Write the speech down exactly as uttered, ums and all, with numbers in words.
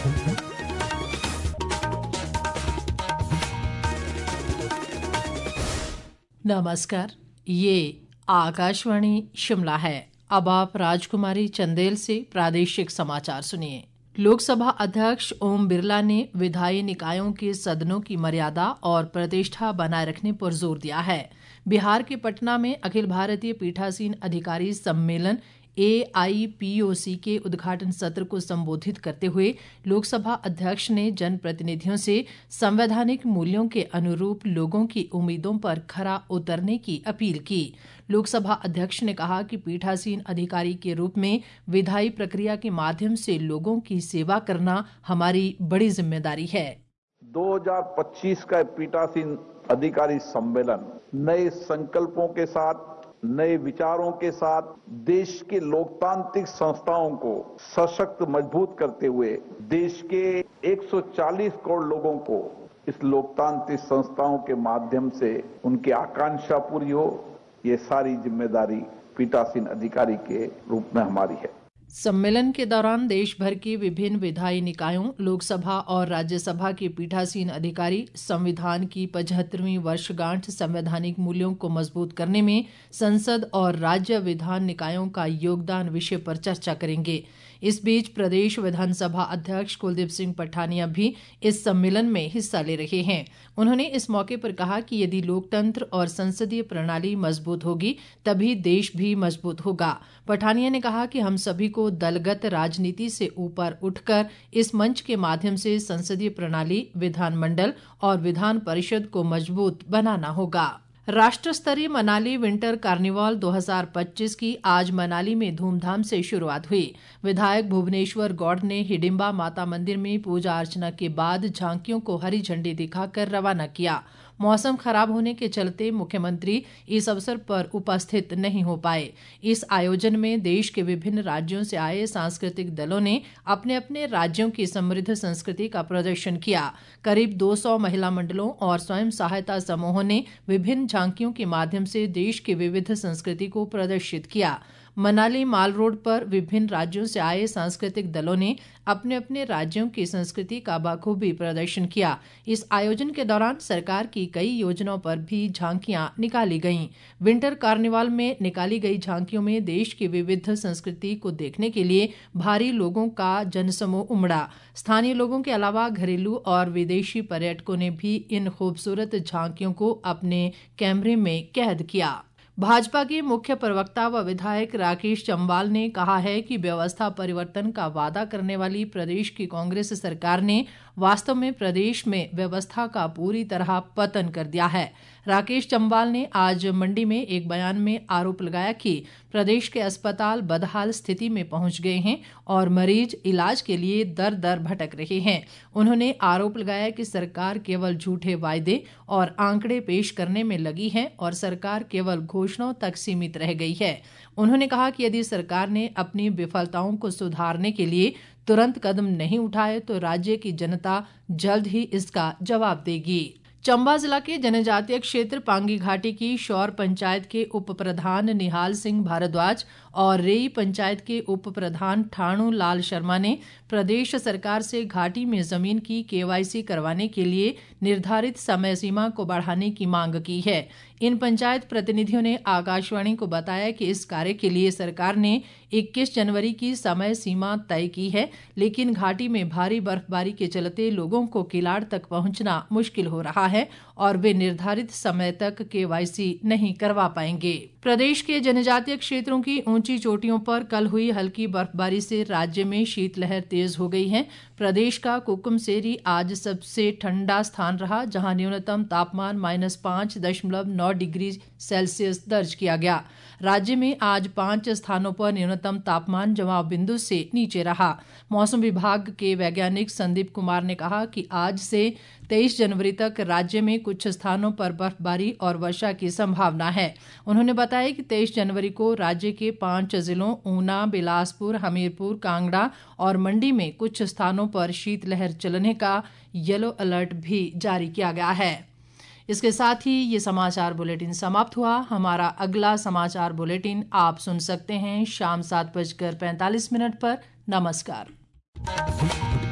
नमस्कार, ये आकाशवाणी शिमला है। अब आप राजकुमारी चंदेल से प्रादेशिक समाचार सुनिए। लोकसभा अध्यक्ष ओम बिरला ने विधायी निकायों के सदनों की मर्यादा और प्रतिष्ठा बनाए रखने पर जोर दिया है। बिहार के पटना में अखिल भारतीय पीठासीन अधिकारी सम्मेलन ए आई पी ओ सी के उद्घाटन सत्र को संबोधित करते हुए लोकसभा अध्यक्ष ने जनप्रतिनिधियों से संवैधानिक मूल्यों के अनुरूप लोगों की उम्मीदों पर खरा उतरने की अपील की। लोकसभा अध्यक्ष ने कहा कि पीठासीन अधिकारी के रूप में विधायी प्रक्रिया के माध्यम से लोगों की सेवा करना हमारी बड़ी जिम्मेदारी है। दो हज़ार पच्चीस का पीठासीन अधिकारी सम्मेलन नए संकल्पों के साथ, नए विचारों के साथ देश के लोकतांत्रिक संस्थाओं को सशक्त मजबूत करते हुए देश के एक सौ चालीस करोड़ लोगों को इस लोकतांत्रिक संस्थाओं के माध्यम से उनकी आकांक्षा पूरी हो, ये सारी जिम्मेदारी पीठासीन अधिकारी के रूप में हमारी है। सम्मेलन के दौरान देश भर के विभिन्न विधायी निकायों, लोकसभा और राज्यसभा के पीठासीन अधिकारी संविधान की पचहत्तरवीं वर्षगांठ संवैधानिक मूल्यों को मजबूत करने में संसद और राज्य विधान निकायों का योगदान विषय पर चर्चा करेंगे। इस बीच प्रदेश विधानसभा अध्यक्ष कुलदीप सिंह पठानिया भी इस सम्मेलन में हिस्सा ले रहे हैं। उन्होंने इस मौके पर कहा कि यदि लोकतंत्र और संसदीय प्रणाली मजबूत होगी तभी देश भी मजबूत होगा। पठानिया ने कहा कि हम सभी को दलगत राजनीति से ऊपर उठकर इस मंच के माध्यम से संसदीय प्रणाली, विधानमंडल और विधान परिषद को मजबूत बनाना होगा। राष्ट्र स्तरीय मनाली विंटर कार्निवाल दो हज़ार पच्चीस की आज मनाली में धूमधाम से शुरुआत हुई। विधायक भुवनेश्वर गौड़ ने हिडिंबा माता मंदिर में पूजा अर्चना के बाद झांकियों को हरी झंडी दिखाकर रवाना किया। मौसम खराब होने के चलते मुख्यमंत्री इस अवसर पर उपस्थित नहीं हो पाए। इस आयोजन में देश के विभिन्न राज्यों से आए सांस्कृतिक दलों ने अपने अपने राज्यों की समृद्ध संस्कृति का प्रदर्शन किया। करीब दो सौ महिला मंडलों और स्वयं सहायता समूहों ने विभिन्न झांकियों के माध्यम से देश की विविध संस्कृति को प्रदर्शित किया। मनाली माल रोड पर विभिन्न राज्यों से आए सांस्कृतिक दलों ने अपने अपने राज्यों की संस्कृति का बखूबी प्रदर्शन किया। इस आयोजन के दौरान सरकार की कई योजनाओं पर भी झांकियां निकाली गईं। विंटर कार्निवाल में निकाली गई झांकियों में देश की विविध संस्कृति को देखने के लिए भारी लोगों का जनसमूह उमड़ा। स्थानीय लोगों के अलावा घरेलू और विदेशी पर्यटकों ने भी इन खूबसूरत झांकियों को अपने कैमरे में कैद किया। भाजपा के मुख्य प्रवक्ता व विधायक राकेश चंबाल ने कहा है कि व्यवस्था परिवर्तन का वादा करने वाली प्रदेश की कांग्रेस सरकार ने वास्तव में प्रदेश में व्यवस्था का पूरी तरह पतन कर दिया है। राकेश चंबाल ने आज मंडी में एक बयान में आरोप लगाया कि प्रदेश के अस्पताल बदहाल स्थिति में पहुंच गए हैं और मरीज इलाज के लिए दर दर भटक रहे हैं। उन्होंने आरोप लगाया कि सरकार केवल झूठे वायदे और आंकड़े पेश करने में लगी है और सरकार केवल घोषणाओं तक सीमित रह गई है। उन्होंने कहा कि यदि सरकार ने अपनी विफलताओं को सुधारने के लिए तुरंत कदम नहीं उठाए तो राज्य की जनता जल्द ही इसका जवाब देगी। चंबा जिला के जनजातीय क्षेत्र पांगी घाटी की शौर पंचायत के उप प्रधान निहाल सिंह भारद्वाज और रेई पंचायत के उप प्रधान ठाणू लाल शर्मा ने प्रदेश सरकार से घाटी में जमीन की केवाईसी करवाने के लिए निर्धारित समय सीमा को बढ़ाने की मांग की है। इन पंचायत प्रतिनिधियों ने आकाशवाणी को बताया कि इस कार्य के लिए सरकार ने इक्कीस जनवरी की समय सीमा तय की है, लेकिन घाटी में भारी बर्फबारी के चलते लोगों को किलाड़ तक पहुंचना मुश्किल हो रहा है और वे निर्धारित समय तक केवाईसी नहीं करवा पाएंगे। प्रदेश के जनजातीय क्षेत्रों की ऊंची चोटियों पर कल हुई हल्की बर्फबारी से राज्य में शीतलहर तेज हो गई है। प्रदेश का कुकुमसेरी आज सबसे ठंडा स्थान रहा, जहां न्यूनतम तापमान माइनस पांच दशमलव नौ डिग्री सेल्सियस दर्ज किया गया। राज्य में आज पांच स्थानों पर न्यूनतम तापमान जमाव बिंदु से नीचे रहा। मौसम विभाग के वैज्ञानिक संदीप कुमार ने कहा कि आज से तेईस जनवरी तक राज्य में कुछ स्थानों पर बर्फबारी और वर्षा की संभावना है। उन्होंने बताया कि तेईस जनवरी को राज्य के पांच जिलों ऊना, बिलासपुर, हमीरपुर, कांगड़ा और मंडी में कुछ स्थानों पर शीतलहर चलने का येलो अलर्ट भी जारी किया गया है। इसके साथ ही ये समाचार बुलेटिन समाप्त हुआ। हमारा अगला समाचार बुलेटिन आप सुन सकते हैं शाम सात बजकर पैंतालीस मिनट पर। नमस्कार।